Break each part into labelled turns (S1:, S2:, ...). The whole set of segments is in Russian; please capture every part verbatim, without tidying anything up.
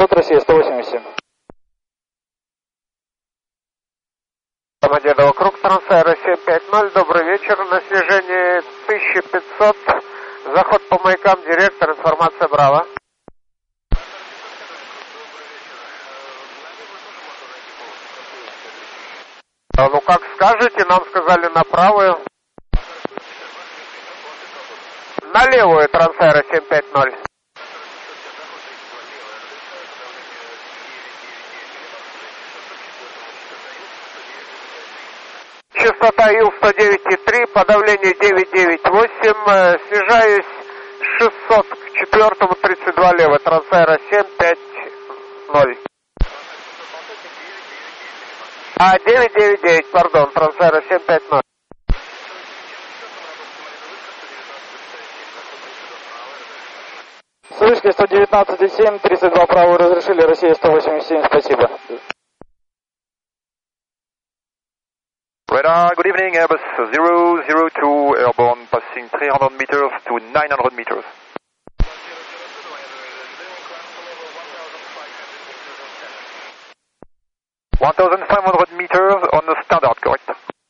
S1: пятьсот, Россия сто восемьдесят.
S2: Домодедово, круг Трансаэро семь пять ноль, добрый вечер, на снижении тысяча пятьсот, заход по маякам, директор, информация Браво. Ну как скажете, нам сказали на правую. На левую Трансаэро семь пять ноль. Частота Ил сто девять и три, подавление девять девять восемь, снижаюсь шестьсот к четвертому, тридцать два лево, Трансаэро семь пять ноль. А, девять девять девять, пардон, Трансаэро семь пять ноль.
S1: С вышки сто девятнадцать и семь, тридцать два правую разрешили, Россия сто восемьдесят семь, спасибо.
S3: Radar, good evening, Airbus zero zero two, airborne passing three hundred meters to nine hundred meters. one thousand five hundred meters on the standard, correct?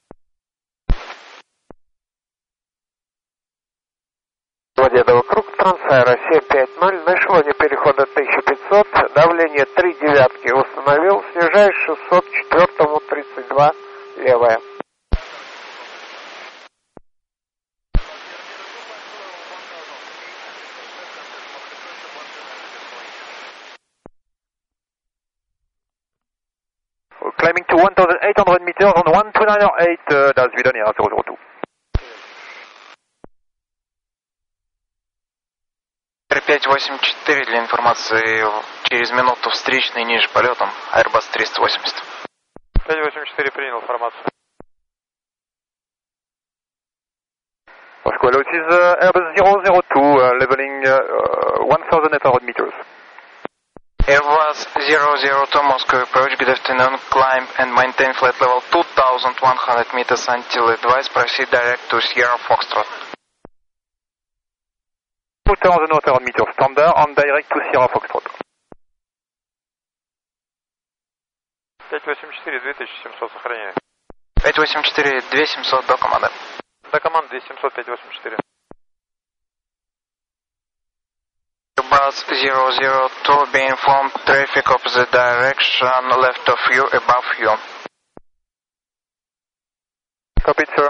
S2: Домодедово, круг Трансаэро семь пять ноль, на эшелоне перехода тысяча пятьсот, давление три девятки установил, снижаюсь шестьсот к четвертому, тридцать два левая.
S3: Climbing to one thousand eight hundred meters on one two nine eight, uh, до свидания, zero zero two.
S4: пять восемь четыре для информации, через минуту встречный ниже полетом, Airbus триста восемьдесят.
S5: пять восемь четыре принял информацию.
S3: Pasquale, it is uh, Airbus zero zero two, uh, leveling uh, one thousand eight hundred meters.
S4: Airbus zero zero two, Moscow approach, good afternoon, climb and maintain flight level two thousand one hundred meters until advice, proceed direct to Sierra Foxtrot.
S3: two thousand one hundred meters standard and direct to Sierra Foxtrot.
S5: пять восемь четыре, две тысячи семьсот, сохраняю.
S4: пять восемь четыре, две семьсот до команды.
S5: До команды две семьсот, пять восемь четыре.
S4: Airbus zero zero two, be informed, traffic opposite direction, left of you, above you.
S3: Copy, sir.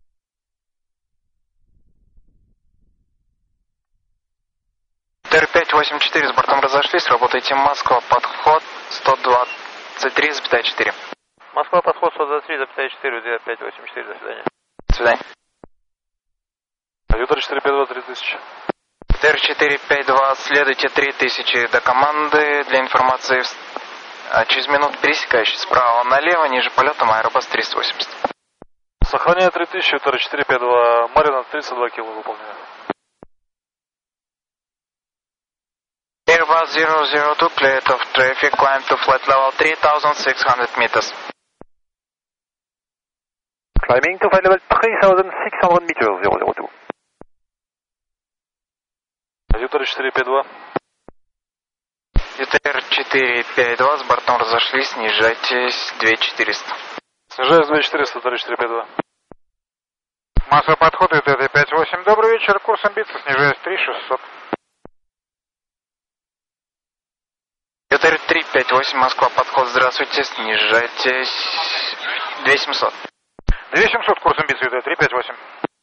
S4: пять восемь четыре, с бортом разошлись, работайте Москва, подход сто двадцать три четыре.
S5: Москва, подход сто двадцать три четыре, пять восемь четыре, до свидания.
S4: До свидания.
S5: Ютер четыре пять два, три тысячи.
S4: Ютер четыре пять два, следуйте три тысячи до команды, для информации через минуту пересекающий справа налево, ниже полетом Airbus триста восемьдесят.
S5: Сохраняю три тысячи, Ютер четыре пять два, Марина тридцать два кило выполняю.
S4: Airbus zero zero two, cleared of traffic, climb to flight level three thousand six hundred meters.
S3: Climbing to flight level three thousand six hundred meters, zero zero two.
S5: Ютер четыре пять два.
S4: Ютер четыре пять два, с бортом разошлись, снижайтесь две четыреста.
S5: Снижаюсь две четыреста, Ютер четыре пять два.
S6: Масса подхода Ютер пять восемь, добрый вечер, курс амбиции, снижаюсь три шестьсот.
S4: Ютер три пять восемь, Москва, подход, здравствуйте, снижайтесь две семьсот.
S6: две семьсот, курс амбиции Ютер три пять восемь.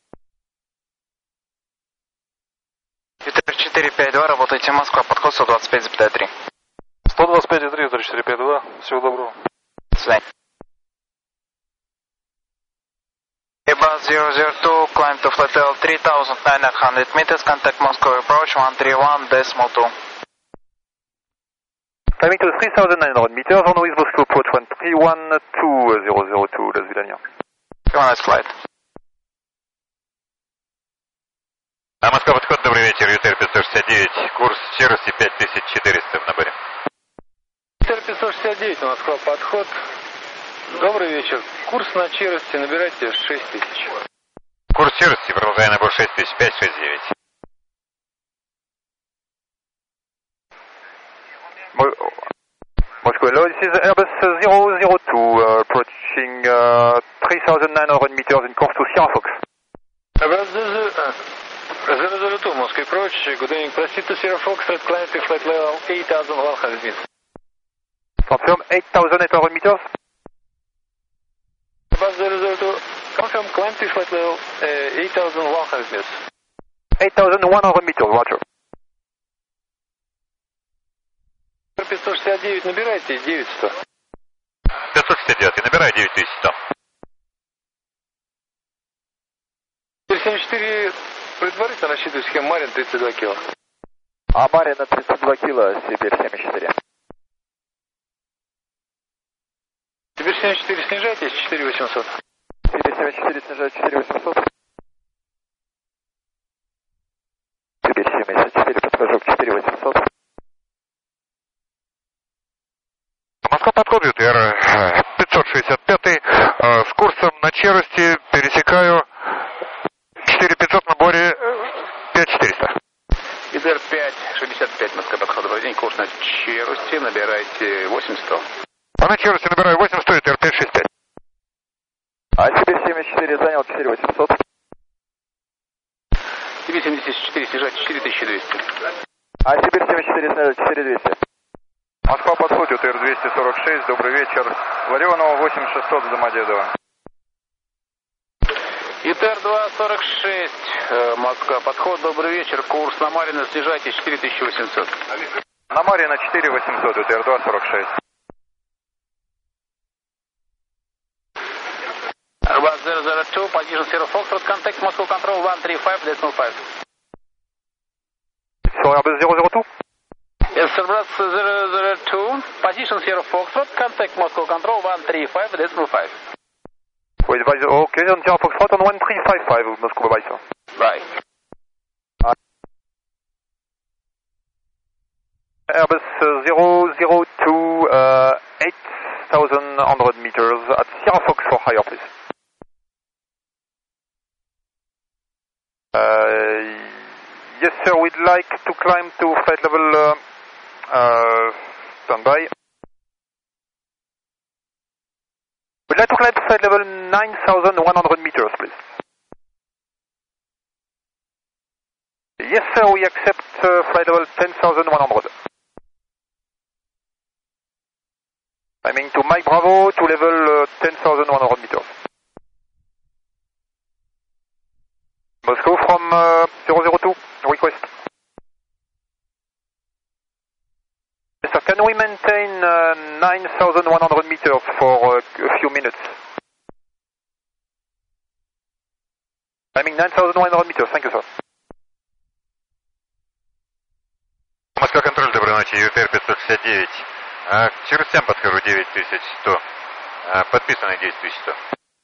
S4: Ютер четыре пять два, работайте Москва, подход сто двадцать пять три.
S5: сто двадцать пять три, Ютер четыре пять два, всего доброго.
S4: До свидания. Airbus zero zero two, climb to flight level three thousand nine hundred meters, contact Moscow approach one three one decimal two.
S3: Climbing to three thousand nine hundred meters on with Moscow approach one three one two, zero zero two, до свидания.
S4: Have a nice flight.
S7: На Москва, подход, добрый вечер, Ютер пятьсот шестьдесят девять, курс Черси пять тысяч четыреста в наборе.
S8: Ютер пятьсот шестьдесят девять, Москва, подход. Добрый вечер, курс на Черси, набирайте шесть тысяч.
S7: Курс Черси, продолжая набор шесть тысяч пять шесть девять.
S3: Moscow, hello, this is Airbus zero zero two, uh, approaching uh, three thousand nine hundred meters in course to Sierra Fox.
S8: Airbus zero zero two, Moscow approach, good evening, proceed to Sierra Fox, red climb to flight level eight thousand one hundred meters.
S3: Confirm eight thousand eight hundred meters.
S8: Airbus zero zero two, confirm climb to flight level uh, eight thousand one hundred meters.
S3: eight thousand one hundred meters, roger.
S8: пятьсот шестьдесят девять, набирайте девять сто.
S7: пятьсот шестьдесят девять, набирай девять тысяч сто.
S8: семьдесят четыре, предварительно рассчитываю схему Марин тридцать два кило.
S1: А Марина тридцать два кило, Сибирь семьдесят четыре.
S8: Сибирь семьдесят четыре, снижайтесь, четыре восемьсот.
S1: Сибирь семьдесят четыре, снижает четыре восемьсот. Сибирь семьдесят четыре, подхожу к четыре восемьсот.
S6: Москва подходит, Р пятьсот шестьдесят пять, э, с курсом на Черости пересекаю четыре пятьсот на боре пять четыреста.
S8: ИДР пять шестьдесят пять, Москва подходит, добрый день, курс на Черости, набирайте восемь сто.
S6: А на Черости набираю восемь сто, Р пять шестьдесят пять.
S1: А Сибирь семьдесят четыре занял четыре восемьсот.
S8: Сибирь семьдесят четыре, снижать четыре тысячи двести.
S1: А Сибирь семьдесят четыре, снижает четыре двести.
S3: Москва подходит, Р двести сорок шесть, добрый вечер. Ларионова восемь шестьсот, Домодедово.
S8: ИТР два сорок шесть, Москва, подход, добрый вечер, курс на Марина, снижайтесь четыре тысячи восемьсот.
S3: На Марина четыре восемьсот, ИТР два сорок шесть.
S8: Airbus zero zero two, position zero Foxtrot, contact Moscow control one three five decimal five.
S3: Sur Airbus zero zero two?
S8: Yes, Airbus zero zero two, position zero Foxtrot, contact Moscow control one three five decimal five.
S3: Oui, advise, okay, on Sierra Foxtrot on one three five five, Moscow, bye, sir.
S8: Bye.
S3: Airbus zero zero two, uh, eight thousand one hundred meters at Sierra Fox for higher, please. Uh, yes, sir, we'd like to climb to flight level, uh, uh, standby. We'd like to climb to flight level nine thousand one hundred meters, please. Yes, sir, we accept uh, flight level ten thousand one hundred. Climbing to Mike Bravo to level uh, ten thousand one hundred meters. Moscow from uh, zero zero two, request. Yes, sir, can we maintain uh, nine thousand one hundred meters for uh, a few minutes? Climbing nine thousand one hundred meters, thank you, sir.
S7: Москва контроль, доброй ночи, ЮТР пятьсот шестьдесят девять. А, к Черостям подхожу девять тысяч сто. А, подписано десять тысяч сто.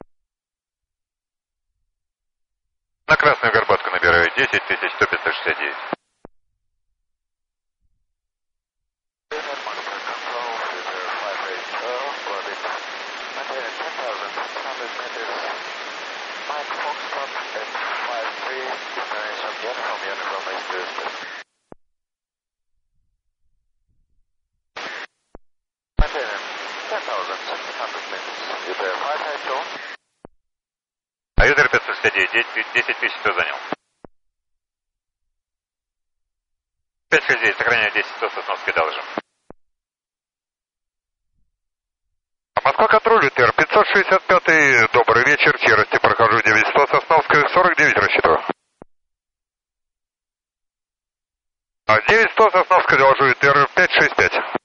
S7: На Красную Горбатку набираю десять тысяч сто пятьсот шестьдесят девять. А ЮТР пятьсот шестьдесят девять, десять тысяч сто занял. пять шесть девять, сохраняю десять сто, Сосновский должен.
S6: Москва контроль, ЮТР пятьсот шестьдесят пять, добрый вечер, Черости, прохожу девять сто, Сосновская сорок девять рассчитываю. девять сто, Сосновская, доложу, ЮТР пять шесть пять.